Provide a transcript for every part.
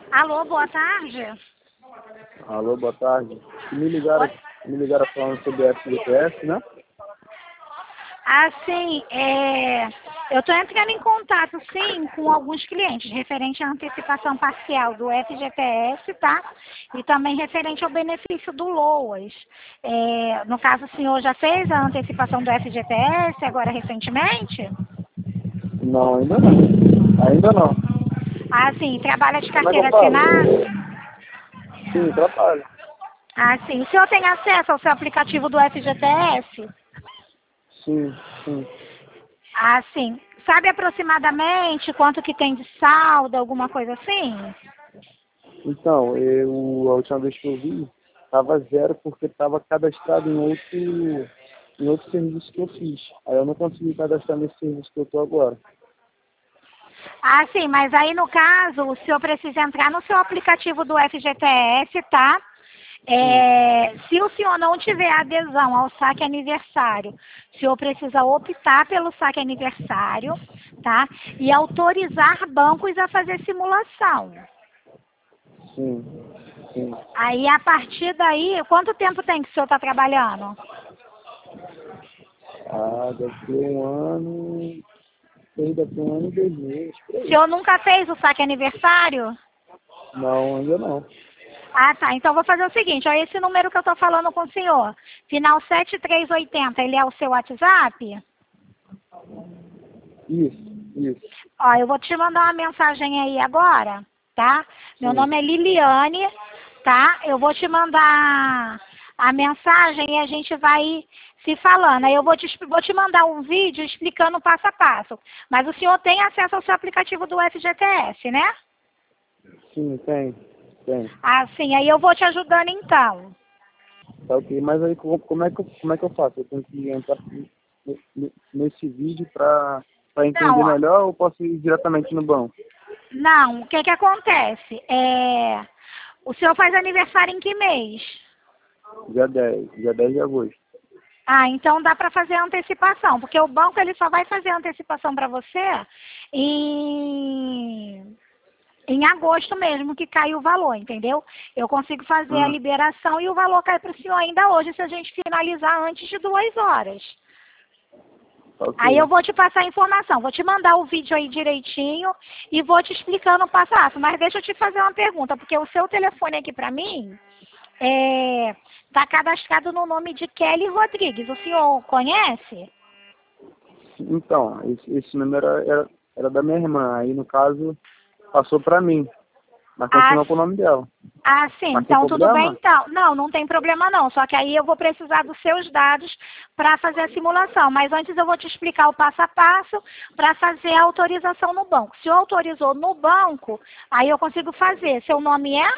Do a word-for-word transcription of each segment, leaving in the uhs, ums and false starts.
Alô, boa tarde. Alô, boa tarde. Me ligaram, me ligaram falando sobre F G T S, né? Assim, é, eu estou entrando em contato, sim, com alguns clientes, referente à antecipação parcial do F G T S, tá? E também referente ao benefício do LOAS. É, no caso, o senhor já fez a antecipação do F G T S agora recentemente? Não, ainda não. Ainda não. Ah, sim, trabalha de Como é que carteira eu faço? assinada? Sim, trabalho. Ah, sim. O senhor tem acesso ao seu aplicativo do F G T S? Sim, sim. Ah, sim. Sabe aproximadamente quanto que tem de saldo, alguma coisa assim? Então, eu, a última vez que eu vi, estava zero porque estava cadastrado em outro, em outro serviço que eu fiz. Aí eu não consegui cadastrar nesse serviço que eu estou agora. Ah, sim, mas aí no caso, o senhor precisa entrar no seu aplicativo do F G T S, tá? Sim. É, se o senhor não tiver adesão ao saque aniversário, o senhor precisa optar pelo saque aniversário, tá? E autorizar bancos a fazer simulação. Sim, sim. Aí, a partir daí, quanto tempo tem que o senhor está trabalhando? Ah, deve ter um ano, sei, deve ter um ano e dois meses, por O aí. senhor nunca fez o saque aniversário? Não, ainda não. Ah, tá. Então, vou fazer o seguinte, ó, esse número que eu estou falando com o senhor, final sete três oitenta, ele é o seu WhatsApp? Isso, isso. Ó, eu vou te mandar uma mensagem aí agora, tá? Meu Sim. nome é Liliane, tá? Eu vou te mandar a mensagem e a gente vai se falando. Aí eu vou te, vou te mandar um vídeo explicando o passo a passo. Mas o senhor tem acesso ao seu aplicativo do F G T S, né? Sim, tem, tem. Ah, sim. Aí eu vou te ajudando então. Tá ok, mas aí como, como é que eu, como é que eu faço? Eu tenho que entrar n- n- nesse vídeo para para Não, entender ó, melhor ou posso ir diretamente no banco? não. O que que acontece? É, o senhor faz aniversário em que mês? Dia dez, dia dez de agosto. Ah, então dá para fazer a antecipação, porque o banco ele só vai fazer a antecipação para você em, em agosto mesmo, que cai o valor, entendeu? Eu consigo fazer a Ah, liberação e o valor cai para o senhor ainda hoje, se a gente finalizar antes de duas horas. tá Aí eu ok. vou te passar a informação, vou te mandar o vídeo aí direitinho e vou te explicando o passo a passo. Mas deixa eu te fazer uma pergunta, porque o seu telefone aqui para mim é, tá cadastrado no nome de Kelly Rodrigues. O senhor conhece? Então, esse, esse número era, era, era da minha irmã, aí no caso passou para mim, mas Ah, continuou com o nome dela. ah, sim, Mas tem então tudo bem problema? então. Não, não tem problema não, só que aí eu vou precisar dos seus dados para fazer a simulação. Mas antes eu vou te explicar o passo a passo para fazer a autorização no banco. Se eu autorizou no banco, aí eu consigo fazer. Seu nome é?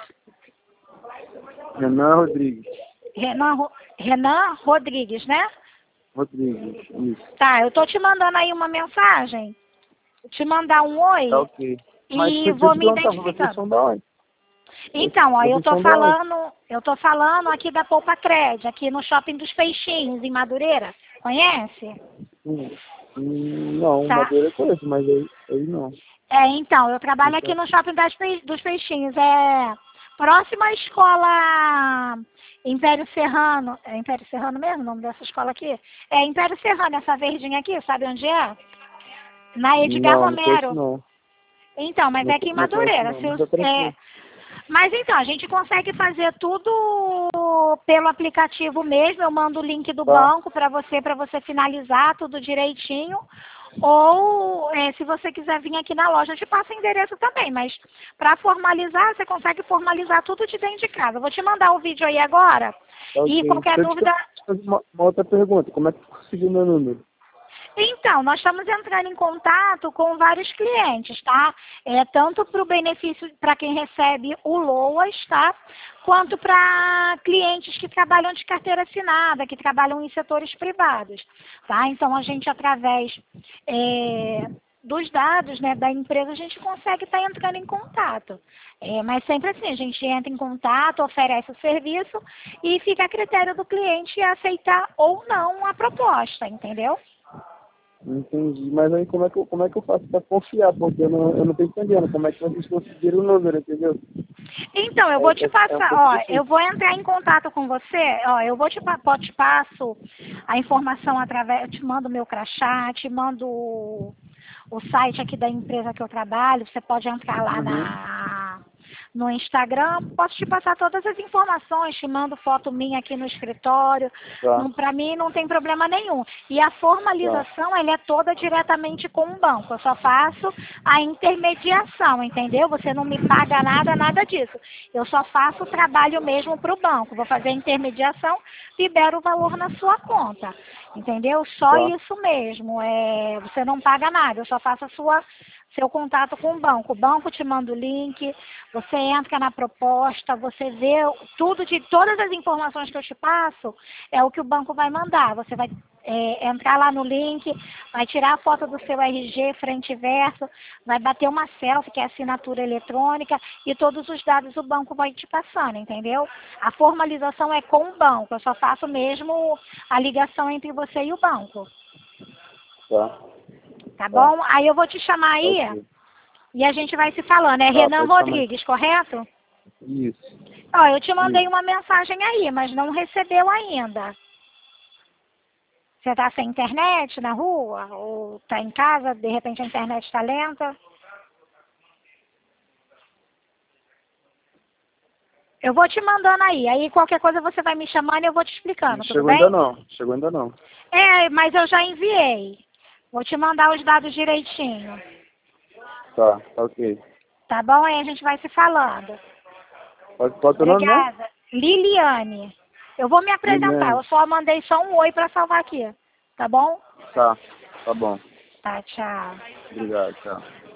Renan Rodrigues. Renan, Ro- Renan Rodrigues, né? Rodrigues, isso. Tá, eu tô te mandando aí uma mensagem, te mandar um Tá oi ok. Mas e deixa eu vou te me perguntar, vocês identificando. são da onde? Então, ó, eu Vocês tô são da onde? falando, eu tô falando aqui da Poupa Cred, aqui no Shopping dos Peixinhos, em Madureira. Conhece? Hum, hum, não, Tá? Madeira eu conheço, mas aí, aí não. É, então, eu trabalho aqui Então, no Shopping das Pe- dos Peixinhos. É próxima à escola Império Serrano. É Império Serrano mesmo o nome dessa escola aqui? É Império Serrano, essa verdinha aqui, sabe onde é? Na Edgar não, não conheço Romero. não. Então, mas Não, é co- aqui em não conheço Madureira. não, Se mas os- é é, tranquilo. mas então, a gente consegue fazer tudo pelo aplicativo mesmo. Eu mando o link do Tá, banco para você, para você finalizar tudo direitinho. Ou é, se você quiser vir aqui na loja, eu te passo o endereço também. Mas para formalizar, você consegue formalizar tudo de dentro de casa. Eu vou te mandar o vídeo aí agora. tá E ok. qualquer Deixa eu te dúvida, te fazer uma, uma outra pergunta. Como é que tu conseguiu meu número? então, nós estamos entrando em contato com vários clientes, tá? É, tanto para o benefício para quem recebe o LOAS, tá? Quanto para clientes que trabalham de carteira assinada, que trabalham em setores privados, tá? Então, a gente, através é, dos dados, né, da empresa, a gente consegue estar entrando em contato. É, mas sempre assim, a gente entra em contato, oferece o serviço e fica a critério do cliente aceitar ou não a proposta, entendeu? Entendi. Mas aí como é que eu, como é que eu faço para confiar? Porque eu não, eu não tô entendendo como é que vocês conseguiram o número, entendeu? Então, eu É, vou te é, é um passar, pouco ó, eu difícil. vou entrar em contato com você, ó, eu vou te, pa- pode te passo a informação através, eu te mando o meu crachá, te mando o, o site aqui da empresa que eu trabalho, você pode entrar lá Uhum. na, no Instagram, posso te passar todas as informações, te mando foto minha aqui no escritório, Tá, não, para mim não tem problema nenhum. E a tá, formalização, ela é toda diretamente com o banco, eu só faço a intermediação, entendeu? Você não me paga nada, nada disso. Eu só faço o trabalho mesmo para o banco, vou fazer a intermediação, libero o valor na sua conta, entendeu? Só tá, isso mesmo, é, você não paga nada, eu só faço a sua seu contato com o banco. O banco te manda o link, você entra na proposta, você vê tudo de todas as informações que eu te passo, é o que o banco vai mandar. Você vai é, entrar lá no link, vai tirar a foto do seu R G frente e verso, vai bater uma selfie, que é assinatura eletrônica, e todos os dados o banco vai te passando, entendeu? A formalização é com o banco, eu só faço mesmo a ligação entre você e o banco. tá, Tá tá, bom? Aí eu vou te chamar tá aí ok. e a gente vai se falando. É Tá, Renan pode chamar. Rodrigues, correto? Isso, Ó, eu te mandei isso. uma mensagem aí, mas não recebeu ainda. Você está sem internet na rua? Ou está em casa, de repente a internet está lenta? Eu vou te mandando aí. Aí qualquer coisa você vai me chamando e eu vou te Não explicando, tudo chegou ainda bem? não, chegou ainda não. É, mas eu já enviei. Vou te mandar os dados direitinho. Tá, tá ok. Tá bom? Aí a gente vai se falando. Qual, qual é o teu nome mesmo? Obrigada. Liliane. Eu vou me apresentar. Liliane. Eu só mandei só um oi para salvar aqui. Tá bom? Tá, tá bom. Tá, tchau. Obrigado, tchau.